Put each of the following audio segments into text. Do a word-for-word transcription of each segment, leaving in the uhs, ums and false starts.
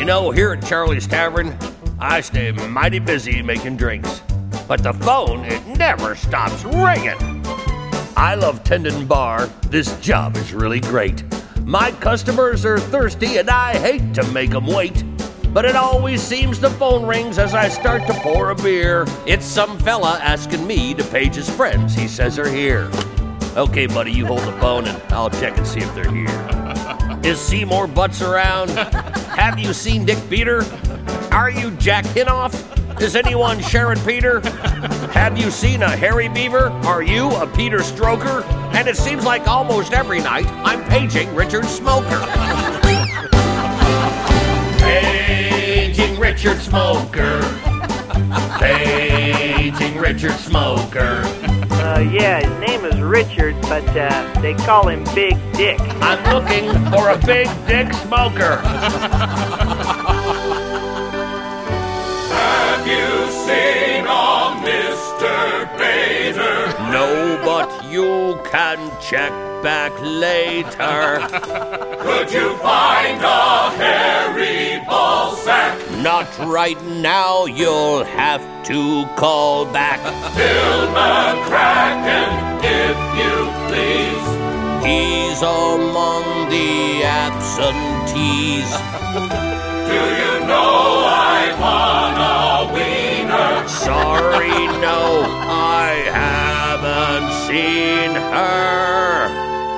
know, here at Charlie's Tavern, I stay mighty busy making drinks. But the phone, it never stops ringing. I love tending bar. This job is really great. My customers are thirsty and I hate to make them wait. But it always seems the phone rings as I start to pour a beer. It's some fella asking me to page his friends he says are here. Okay, buddy, you hold the phone and I'll check and see if they're here. Is Seymour Butts around? Have you seen Dick Peter? Are you Jack Hinoff? Is anyone Sharon Peter? Have you seen a Harry Beaver? Are you a Peter Stroker? And it seems like almost every night I'm paging Richard Smoker. Paging Richard Smoker. Paging Richard Smoker. Uh, yeah, his name is Richard, but uh, they call him Big Dick. I'm looking for a Big Dick Smoker. Have you seen a Mister Bader? No, but you can check back later. Could you find a hairy ball sack? Not right now, you'll have to call back. Bill McCracken, if you please. He's among the absentees. Do you know I've on a wiener? Sorry, no, I haven't seen her.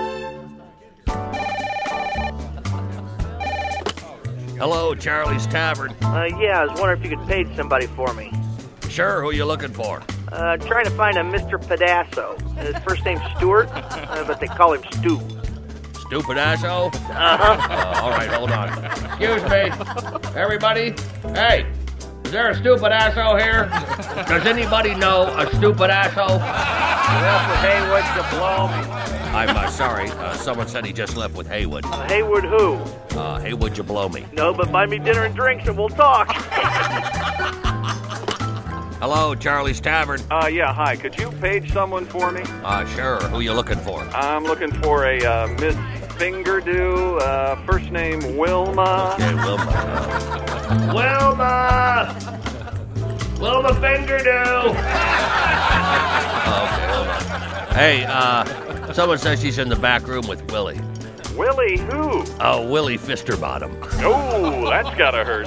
Hello, Charlie's Tavern. Uh, yeah, I was wondering if you could page somebody for me. Sure, who you looking for? Uh, trying to find a Mister Pedasso. His first name's Stuart, uh, but they call him Stu. Stupid asshole? Uh-huh. Uh, all right, hold on. Excuse me. Everybody? Hey, is there a stupid asshole here? Does anybody know a stupid asshole? Left with Haywood to blow me. I'm uh, sorry. Uh, someone said he just left with Haywood. Haywood who? Uh, Haywood, you blow me. No, but buy me dinner and drinks and we'll talk. Hello, Charlie's Tavern. Uh, yeah, hi. Could you page someone for me? Uh, sure. Who you looking for? I'm looking for a uh, Miss Fingerdew, uh, first name Wilma. Okay, Wilma. Wilma! Wilma Fingerdew! Okay, hold on. Hey, uh, someone says she's in the back room with Willie. Willie who? Oh, Willie Fisterbottom. Oh, that's gotta hurt.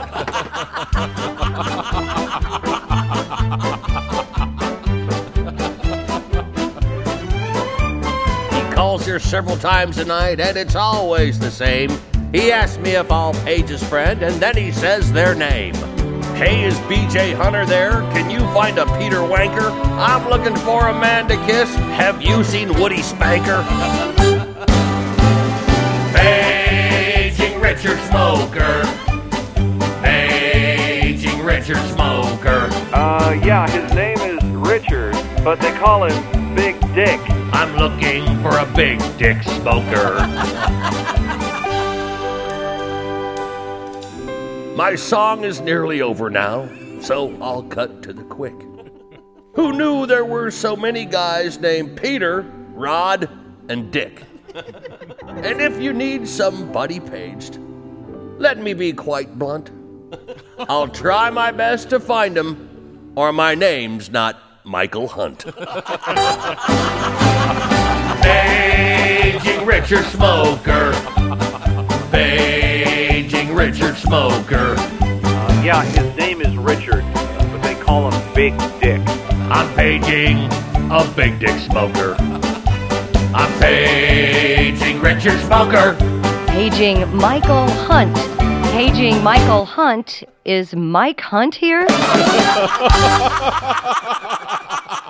He calls here several times a night, and it's always the same. He asks me if I'll page his friend, and then he says their name. Hey, is B J Hunter there? Can you find a Peter Wanker? I'm looking for a man to kiss. Have you seen Woody Spanker? Paging Richard Smoker. Paging Richard Smoker. Uh, yeah, his name is Richard, but they call him Big Dick. I'm looking for a Big Dick Smoker. My song is nearly over now, so I'll cut to the quick. Who knew there were so many guys named Peter, Rod, and Dick? And if you need somebody paged, let me be quite blunt. I'll try my best to find him, or my name's not Michael Hunt. Paging Richard Smoker. Paging Richard Smoker. Uh, yeah, his name is Richard, but they call him Big Dick. I'm paging a Big Dick Smoker. I'm paging Richard Smoker. Paging Michael Hunt. Paging Michael Hunt. Is Mike Hunt here?